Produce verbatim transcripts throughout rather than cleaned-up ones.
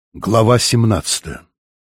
Глава семнадцатая.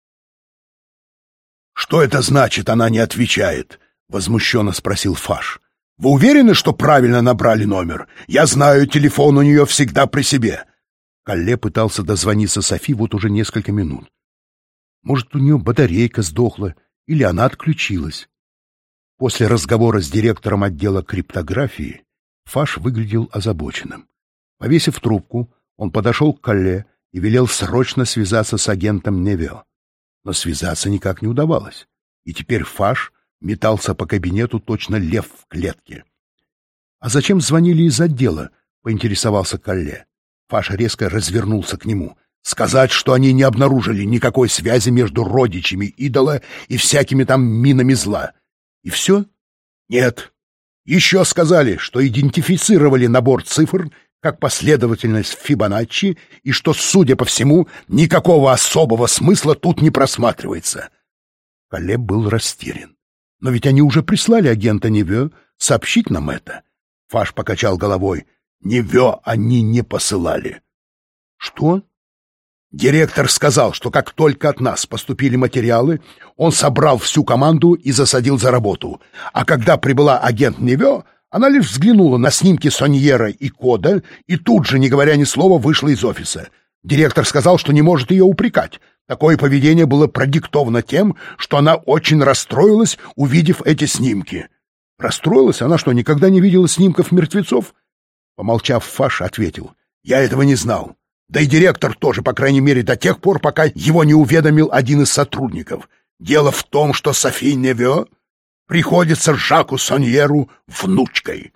«Что это значит, она не отвечает?» — возмущенно спросил Фаш. «Вы уверены, что правильно набрали номер? Я знаю, телефон у нее всегда при себе». Калле пытался дозвониться Софи вот уже несколько минут. Может, у нее батарейка сдохла, или она отключилась. После разговора с директором отдела криптографии Фаш выглядел озабоченным. Повесив трубку, он подошел к Калле и велел срочно связаться с агентом Невео. Но связаться никак не удавалось, и теперь Фаш метался по кабинету точно лев в клетке. — А зачем звонили из отдела? — поинтересовался Калле. Фаш резко развернулся к нему. — Сказать, что они не обнаружили никакой связи между родичами идола и всякими там минами зла. И все? Нет. Еще сказали, что идентифицировали набор цифр как последовательность Фибоначчи, и что, судя по всему, никакого особого смысла тут не просматривается. Калле был растерян. Но ведь они уже прислали агента Невео сообщить нам это. Фаш покачал головой. Невео они не посылали. Что? Директор сказал, что как только от нас поступили материалы, он собрал всю команду и засадил за работу. А когда прибыла агент Невео, она лишь взглянула на снимки Соньера и Кода и тут же, не говоря ни слова, вышла из офиса. Директор сказал, что не может ее упрекать. Такое поведение было продиктовано тем, что она очень расстроилась, увидев эти снимки. Расстроилась? Она что, никогда не видела снимков мертвецов? Помолчав, Фаш ответил. Я этого не знал. Да и директор тоже, по крайней мере, до тех пор, пока его не уведомил один из сотрудников. Дело в том, что Софи Невео приходится Жаку Соньеру внучкой.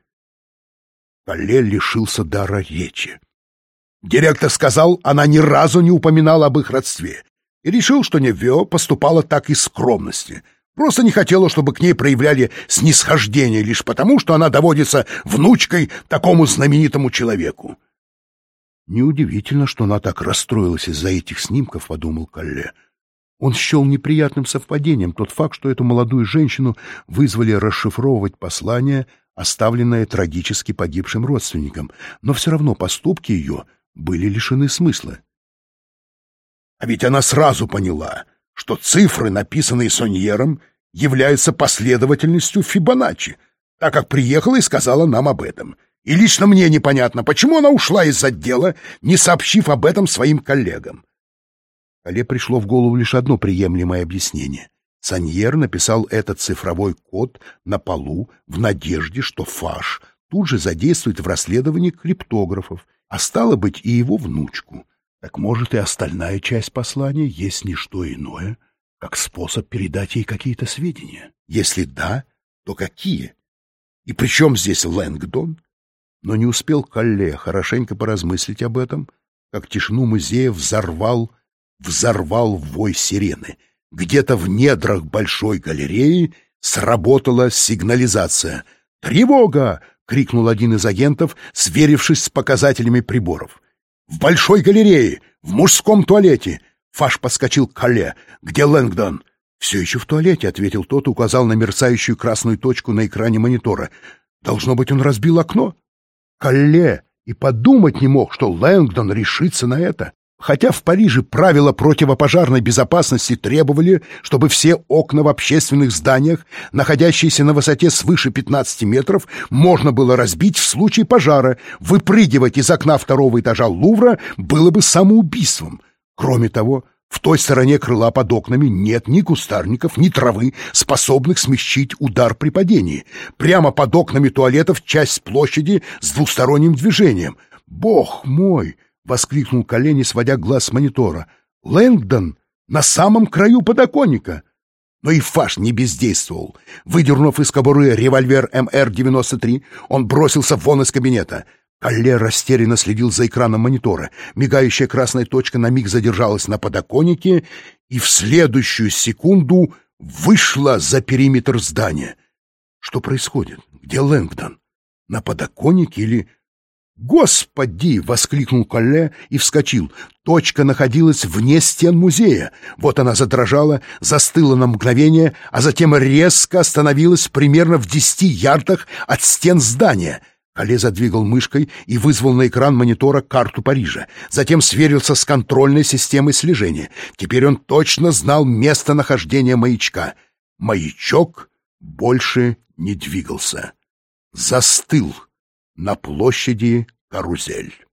Калле лишился дара речи. Директор сказал, она ни разу не упоминала об их родстве, и решил, что Невео поступала так из скромности. Просто не хотела, чтобы к ней проявляли снисхождение лишь потому, что она доводится внучкой такому знаменитому человеку. Неудивительно, что она так расстроилась из-за этих снимков, — подумал Калле. Он счел неприятным совпадением тот факт, что эту молодую женщину вызвали расшифровывать послание, оставленное трагически погибшим родственникам, но все равно поступки ее были лишены смысла. А ведь она сразу поняла, что цифры, написанные Соньером, являются последовательностью Фибоначчи, так как приехала и сказала нам об этом. И лично мне непонятно, почему она ушла из отдела, не сообщив об этом своим коллегам. Калле пришло в голову лишь одно приемлемое объяснение. Соньер написал этот цифровой код на полу в надежде, что Фаш тут же задействует в расследовании криптографов, а стало быть и его внучку. Так может, и остальная часть послания есть не что иное, как способ передать ей какие-то сведения? Если да, то какие? И при чем здесь Лэнгдон? Но не успел Калле хорошенько поразмыслить об этом, как тишину музея взорвал Взорвал вой сирены. Где-то в недрах большой галереи сработала сигнализация. «Тревога!» — крикнул один из агентов, сверившись с показателями приборов. «В большой галерее! В мужском туалете!» Фаш подскочил к Калле. «Где Лэнгдон?» «Все еще в туалете», — ответил тот и указал на мерцающую красную точку на экране монитора. «Должно быть, он разбил окно?» Калле и подумать не мог, что Лэнгдон решится на это. Хотя в Париже правила противопожарной безопасности требовали, чтобы все окна в общественных зданиях, находящиеся на высоте свыше пятнадцати метров, можно было разбить в случае пожара, выпрыгивать из окна второго этажа Лувра было бы самоубийством. Кроме того, в той стороне крыла под окнами нет ни кустарников, ни травы, способных смягчить удар при падении. Прямо под окнами туалетов часть площади с двусторонним движением. «Бог мой!» — воскликнул Калле, не сводя глаз с монитора. «Лэнгдон на самом краю подоконника!» Но и Фаш не бездействовал. Выдернув из кобуры револьвер эм эр девяносто три, он бросился вон из кабинета. Калле растерянно следил за экраном монитора. Мигающая красная точка на миг задержалась на подоконнике и в следующую секунду вышла за периметр здания. Что происходит? Где Лэнгдон? На подоконнике или... «Господи!» — воскликнул Калле и вскочил. Точка находилась вне стен музея. Вот она задрожала, застыла на мгновение, а затем резко остановилась примерно в десяти ярдах от стен здания. Калле задвигал мышкой и вызвал на экран монитора карту Парижа. Затем сверился с контрольной системой слежения. Теперь он точно знал местонахождение маячка. Маячок больше не двигался. Застыл на площади Карузель.